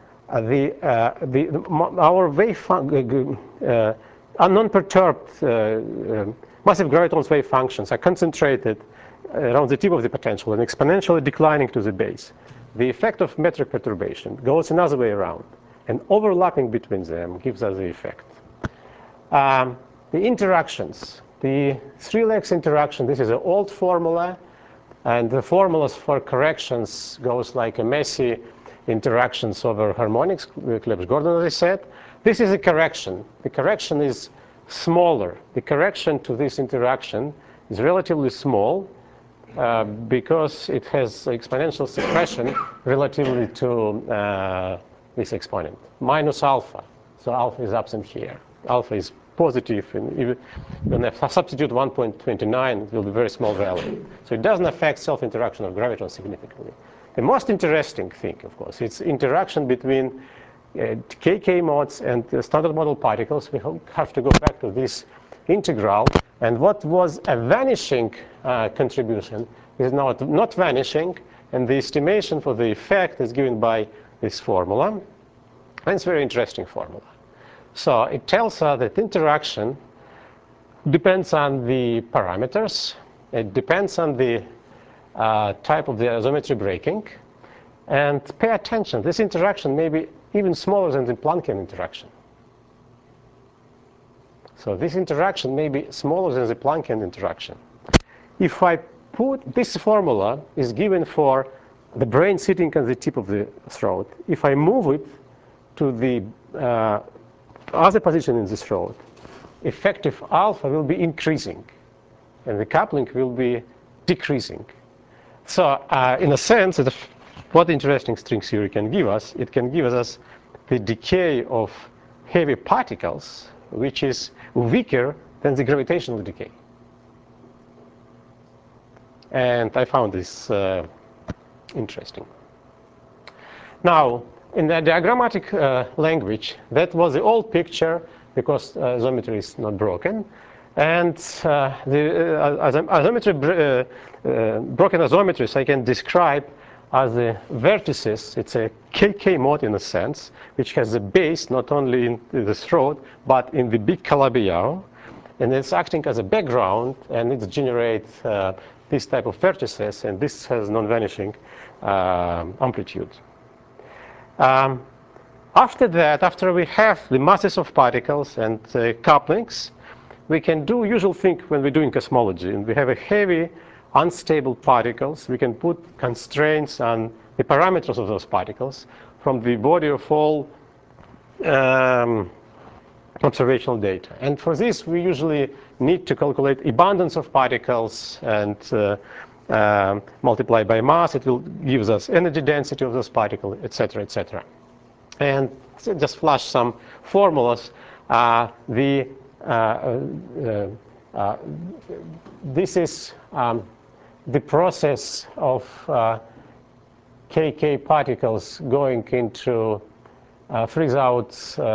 our wave non-perturbed massive gravitons wave functions are concentrated around the tip of the potential and exponentially declining to the base. The effect of metric perturbation goes another way around, and overlapping between them gives us the effect. The interactions, the three-legs interaction, this is an old formula, and the formulas for corrections goes like a messy interactions over harmonics, Clebsch-Gordon, as I said. This is a correction. The correction is smaller. The correction to this interaction is relatively small because it has exponential suppression relatively to this exponent, minus alpha. So alpha is absent here. Alpha is positive, and even if I substitute 1.29, it will be a very small value. So it doesn't affect self-interaction of gravitons significantly. The most interesting thing, of course, is interaction between KK modes and standard model particles. We have to go back to this integral. And what was a vanishing contribution is now not vanishing. And the estimation for the effect is given by this formula. And it's a very interesting formula. So it tells us that interaction depends on the parameters. It depends on the type of the isometry breaking. And pay attention, this interaction may be even smaller than the Planckian interaction. So this interaction may be smaller than the Planckian interaction. If I put this formula is given for the brain sitting on the tip of the throat. If I move it to the other position in the throat, effective alpha will be increasing, and the coupling will be decreasing. So in a sense, what interesting string theory can give us, it can give us the decay of heavy particles, which is weaker than the gravitational decay. And I found this interesting. Now, in the diagrammatic language, that was the old picture because isometry is not broken. And broken isometries I can describe as the vertices. It's a KK mode in a sense, which has a base not only in the throat, but in the big Calabi-Yau. And it's acting as a background, and it generates this type of vertices, and this has non-vanishing amplitude. After that, after we have the masses of particles and couplings, we can do usual thing when we're doing cosmology, and we have a heavy, unstable particles. We can put constraints on the parameters of those particles from the body of all observational data. And for this, we usually need to calculate abundance of particles and multiply by mass. It will give us energy density of those particles, etc., etc. And just flash some formulas. This is the process of KK particles going into freeze-out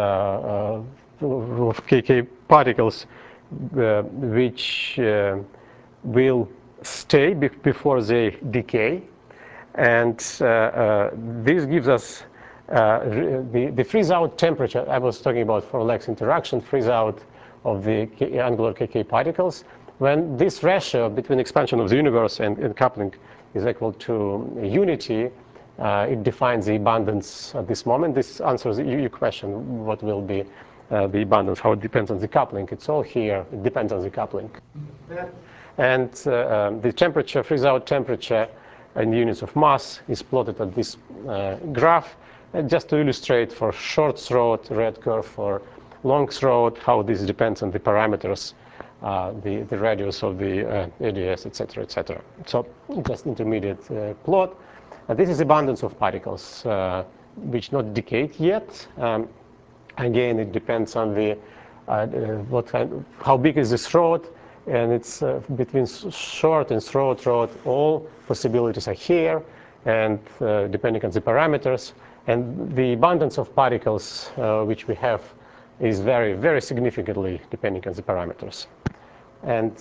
of KK particles, which will stay before they decay. And this gives us the freeze-out temperature. I was talking about for Lex interaction, freeze-out of the angular KK particles. When this ratio between expansion of the universe and coupling is equal to unity, it defines the abundance at this moment. This answers your question, what will be the abundance, how it depends on the coupling. It's all here, it depends on the coupling. And the temperature, freeze-out temperature in units of mass is plotted at this graph. And just to illustrate for short throat, red curve, for long throat, how this depends on the parameters, the radius of the ADS, etc., etc. So just intermediate plot. This is abundance of particles, which not decayed yet. Again, it depends on the how big is the throat, and it's between short and throat. All possibilities are here, and depending on the parameters, and the abundance of particles which we have is very, very significantly depending on the parameters. And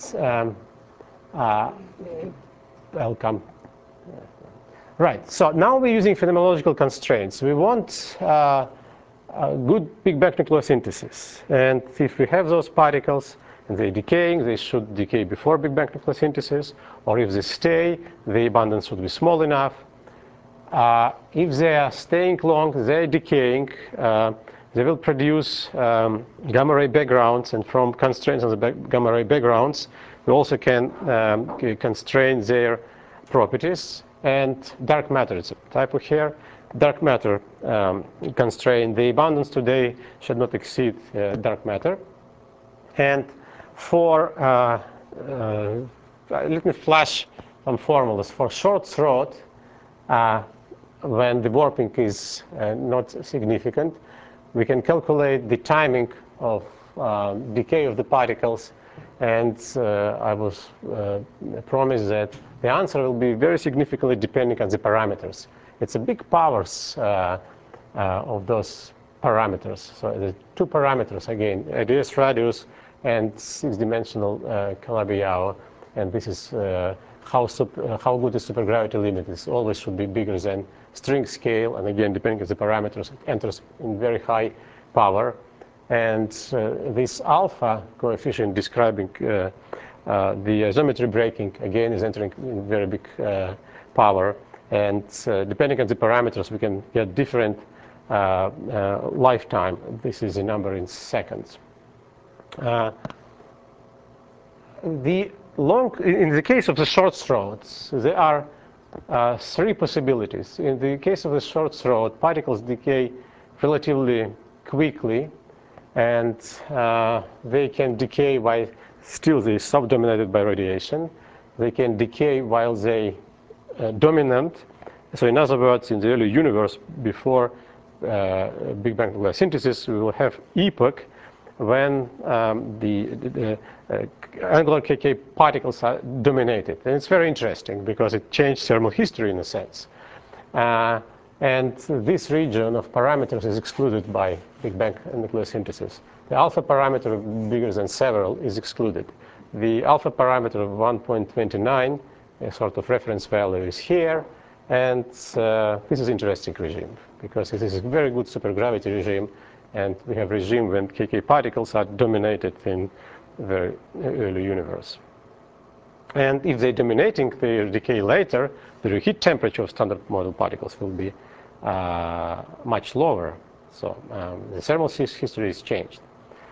I'll come. Right. So now we're using phenomenological constraints. We want a good Big Bang nucleosynthesis. And if we have those particles and they're decaying, they should decay before Big Bang nucleosynthesis. Or if they stay, the abundance should be small enough. If they are staying long, they're decaying, they will produce gamma ray backgrounds. And from constraints on the gamma ray backgrounds, we also can constrain their properties. And dark matter, it's a typo here. Dark matter constraint. The abundance today should not exceed dark matter. And for, let me flash some formulas. For short throat, when the warping is not significant, we can calculate the timing of decay of the particles. And I was promised that the answer will be very significantly depending on the parameters. It's a big powers of those parameters. So the two parameters, again, ADS radius and 6-dimensional Calabi-Yau. And this is how good the supergravity limit is. Always should be bigger than string scale. And again, depending on the parameters, it enters in very high power. And this alpha coefficient describing the isometry breaking again is entering in very big power, and depending on the parameters we can get different lifetime. This is a number in seconds. In the case of the short throats, there are three possibilities. In the case of the short throat, particles decay relatively quickly, and they can decay while still they subdominated by radiation. They can decay while they dominant. So in other words, in the early universe, before Big Bang nucleosynthesis, we will have epoch when the angular KK particles are dominated. And it's very interesting because it changed thermal history in a sense. And this region of parameters is excluded by Big Bang nucleosynthesis. The alpha parameter bigger than several is excluded. The alpha parameter of 1.29, a sort of reference value, is here. And this is an interesting regime because it is a very good supergravity regime. And we have a regime when KK particles are dominated in the early universe. And if they're dominating, they decay later, the heat temperature of standard model particles will be much lower. So the thermal history is changed.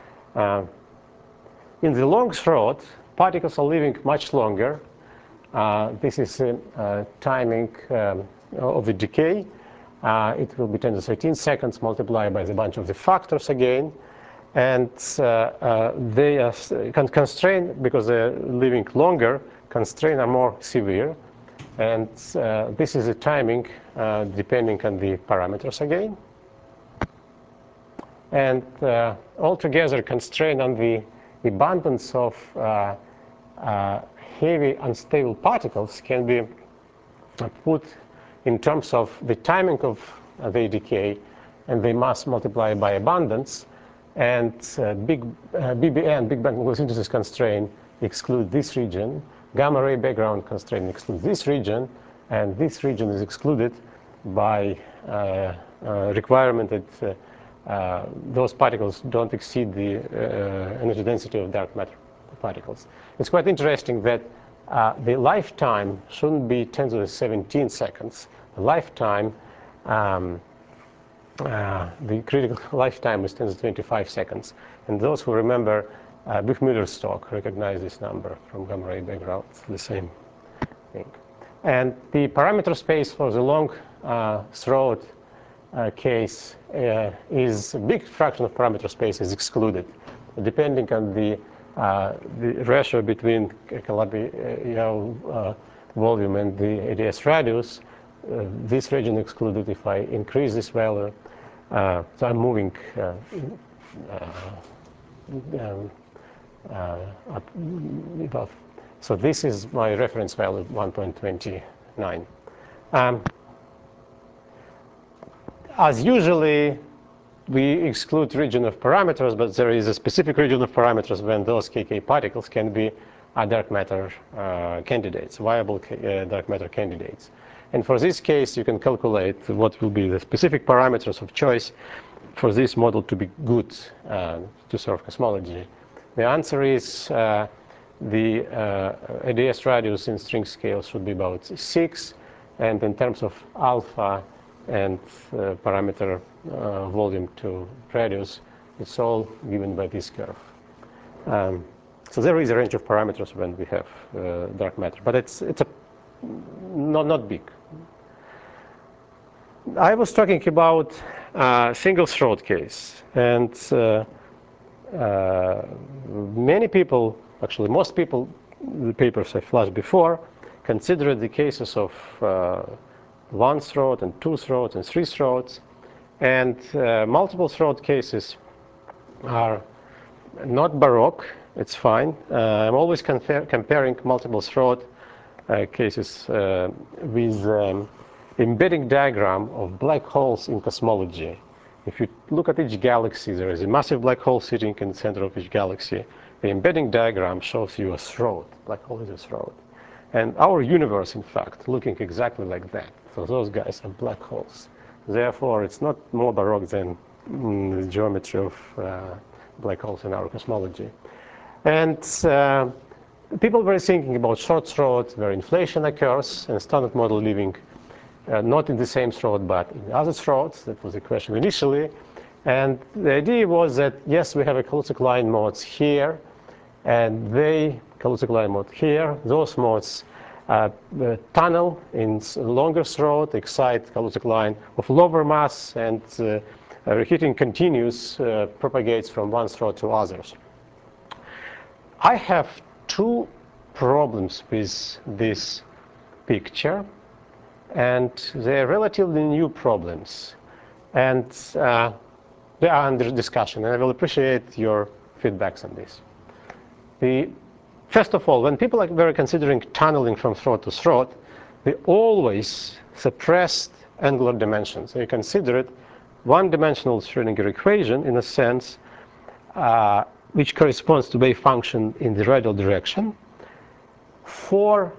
In the long throat, particles are living much longer. This is timing of the decay. It will be 10 to 13 seconds multiplied by the bunch of the factors again. And they are constrained, because they're living longer, constraints are more severe. And this is the timing depending on the parameters again. And altogether, constraint on the abundance of heavy unstable particles can be put in terms of the timing of the decay and the mass multiplied by abundance. And BBN, Big Bang nucleosynthesis constraint, exclude this region. Gamma ray background constraint excludes this region. And this region is excluded by requirement that those particles don't exceed the energy density of dark matter particles. It's quite interesting that the lifetime shouldn't be 10 to the 17 seconds. The lifetime, the critical lifetime is 10 to 25 seconds. And those who remember Buchmüller's talk recognize this number from gamma ray background. It's the same thing. And the parameter space for the long throat case is a big fraction of parameter space is excluded, depending on the ratio between Calabi-Yau volume and the ADS radius. This region excluded. If I increase this value, so I'm moving up above. So this is my reference value, 1.29. As usually, we exclude region of parameters, but there is a specific region of parameters when those KK particles can be dark matter candidates, viable dark matter candidates. And for this case, you can calculate what will be the specific parameters of choice for this model to be good to serve cosmology. The answer is the ADS radius in string scale should be about 6, and in terms of alpha and parameter volume to radius, it's all given by this curve. So there is a range of parameters when we have dark matter, but it's not big. I was talking about single throat case, and many people, actually most people, the papers I flashed before, considered the cases of one throat and two throats and three throats, and multiple throat cases are not baroque. It's fine. I'm always comparing multiple throat cases with embedding diagram of black holes in cosmology. If you look at each galaxy, there is a massive black hole sitting in the center of each galaxy. The embedding diagram shows you a throat. Black hole is a throat. And our universe, in fact, looking exactly like that. So those guys are black holes. Therefore, it's not more baroque than the geometry of black holes in our cosmology. And people were thinking about short throat where inflation occurs and standard model living not in the same throat but in other throats. That was the question initially. And the idea was that, yes, we have a Kaluza line modes here, and they, Kaluza line mode here, those modes tunnel in longer throat, excite Kaluza line of lower mass, and reheating continues, propagates from one throat to others. I have two problems with this picture, and they're relatively new problems. And they are under discussion, and I will appreciate your feedbacks on this. First of all, when people were considering tunneling from throat to throat, they always suppressed angular dimensions. They considered one-dimensional Schrödinger equation in a sense which corresponds to wave function in the radial direction. For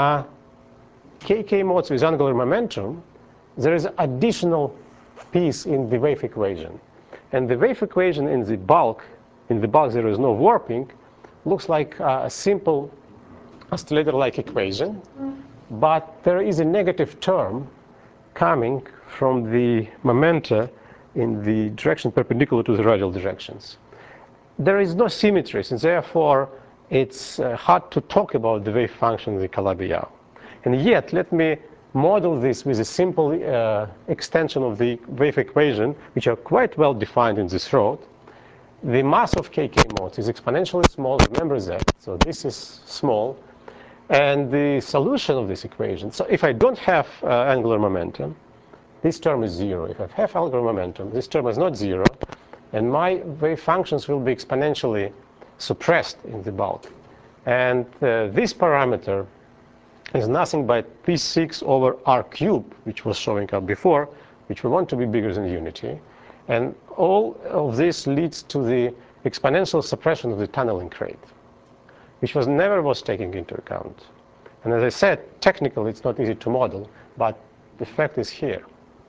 KK modes with angular momentum, there is additional piece in the wave equation. And the wave equation in the bulk there is no warping, looks like a simple oscillator-like equation, but there is a negative term coming from the momenta in the direction perpendicular to the radial directions. There is no symmetries, and therefore it's hard to talk about the wave function of the Calabi-Yau. And yet, let me model this with a simple extension of the wave equation, which are quite well defined in this throat. The mass of KK modes is exponentially small, remember that, so this is small. And the solution of this equation, so if I don't have angular momentum, this term is 0. If I have angular momentum, this term is not 0, and my wave functions will be exponentially suppressed in the bulk. And this parameter is nothing but P6 over R cubed, which was showing up before, which we want to be bigger than unity. And all of this leads to the exponential suppression of the tunneling rate, which never was taken into account. And as I said, technically it's not easy to model, but the fact is here.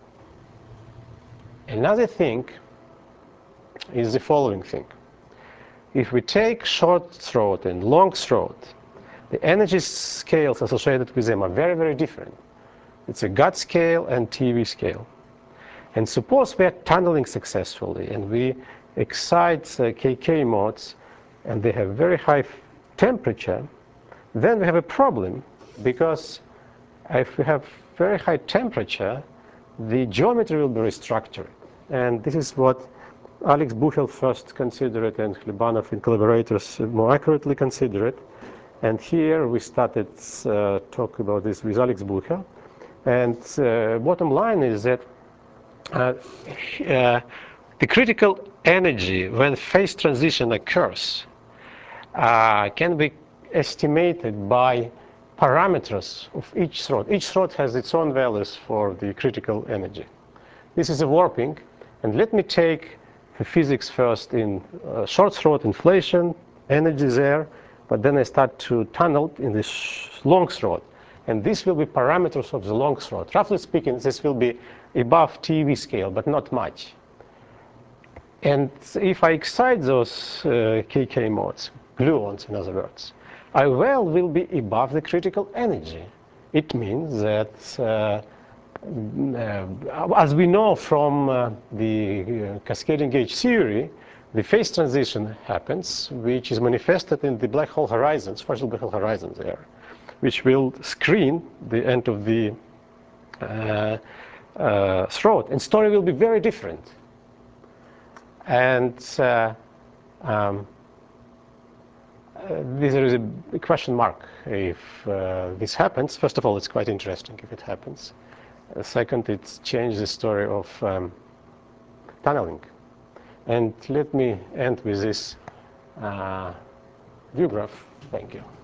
Another thing is the following thing. If we take short throat and long throat, the energy scales associated with them are very, very different. It's a gut scale and TV scale. And suppose we are tunneling successfully and we excite KK modes and they have very high temperature, then we have a problem, because if we have very high temperature, the geometry will be restructured. And this is what Alex Buchel first considered and Khlebanov and collaborators more accurately considered. And here we started talk about this with Alex Buchel. And bottom line is that the critical energy when phase transition occurs can be estimated by parameters of each throat. Each throat has its own values for the critical energy. This is a warping, and let me take the physics first in short throat inflation, energy there, but then I start to tunnel in this long throat. And this will be parameters of the long throat. Roughly speaking, this will be above TeV scale, but not much. And if I excite those KK modes, gluons in other words, I will be above the critical energy. It means that, as we know from the cascading gauge theory, the phase transition happens, which is manifested in the black hole horizons, partial black hole horizons there, which will screen the end of the throat, and story will be very different. And there is a question mark if this happens. First of all, it's quite interesting if it happens. Second, it's changed the story of tunneling. And let me end with this view graph. Thank you.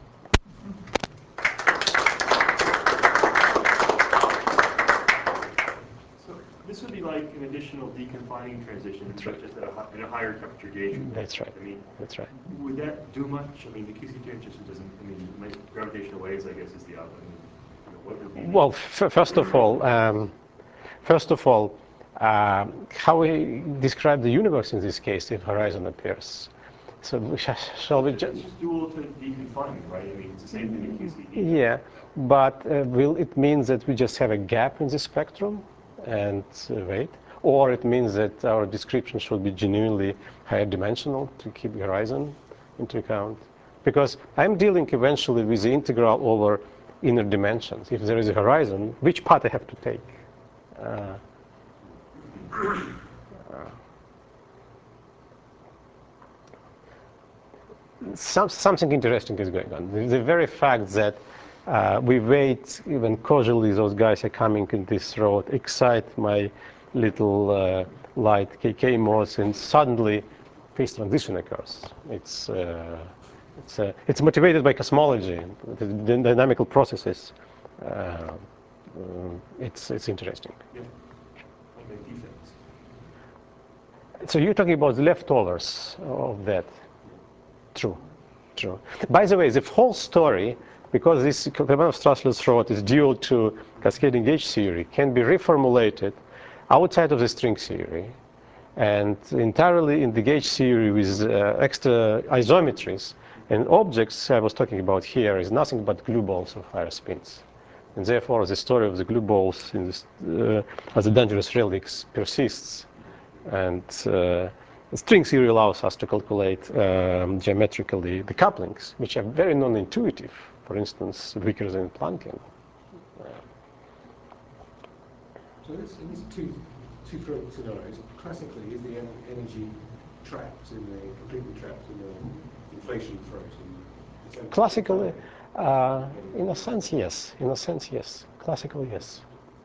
This would be like an additional deconfining transition, right. Just at a higher temperature gauge. That's right. I mean, that's right. Would that do much? I mean, the QC transition doesn't. I mean, gravitational waves, I guess, is the outcome. What would be? Well, first of all, how we describe the universe in this case if horizon appears. So shall we It's just... just dual to deconfinement, right? I mean, it's the same thing in QCD. Yeah, but will it mean that we just have a gap in the spectrum and wait? Or it means that our description should be genuinely higher dimensional to keep the horizon into account? Because I'm dealing eventually with the integral over inner dimensions. If there is a horizon, which path I have to take? Something interesting is going on. The very fact that we wait, even causally, those guys are coming in this road, excite my little light KK modes, and suddenly phase transition occurs. It's motivated by cosmology, the dynamical processes. It's interesting. Yeah. Like the defects. So you're talking about the leftovers of that. True, true. By the way, the whole story, because this Klebanov-Strasser's road is dual to cascading gauge theory, can be reformulated outside of the string theory and entirely in the gauge theory with extra isometries. And objects I was talking about here is nothing but glue balls of higher spins. And therefore, the story of the glue balls in this, as a dangerous relics persists. And string theory allows us to calculate geometrically the couplings, which are very non-intuitive. For instance, weaker than Planckian. So in these two scenarios, classically, is the energy trapped in the completely trapped in the inflation throat? Classically, in a sense, yes. In a sense, yes. Classically, yes.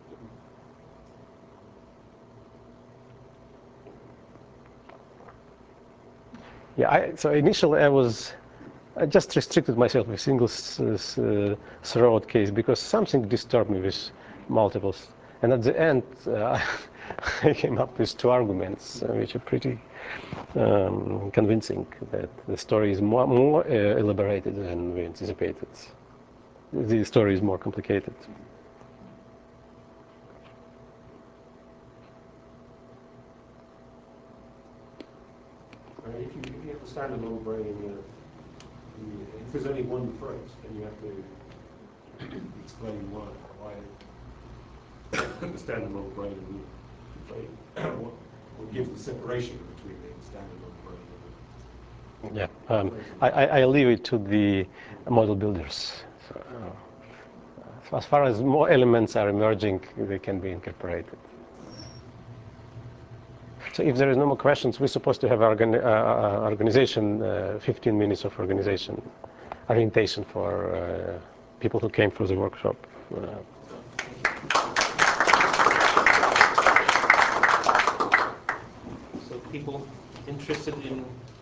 Yeah. So initially, I just restricted myself with single throat case because something disturbed me with multiples. And at the end, I came up with two arguments, which are pretty convincing that the story is more elaborated than we anticipated. The story is more complicated. If you have to stand a long brain, if there's only one throat, then you have to explain why the standard model brain and what gives the separation between the standard model brain and Yeah, I leave it to the model builders. So, as far as more elements are emerging, they can be incorporated. So if there is no more questions, we're supposed to have organization, 15 minutes of organization, orientation for people who came for the workshop. So people interested in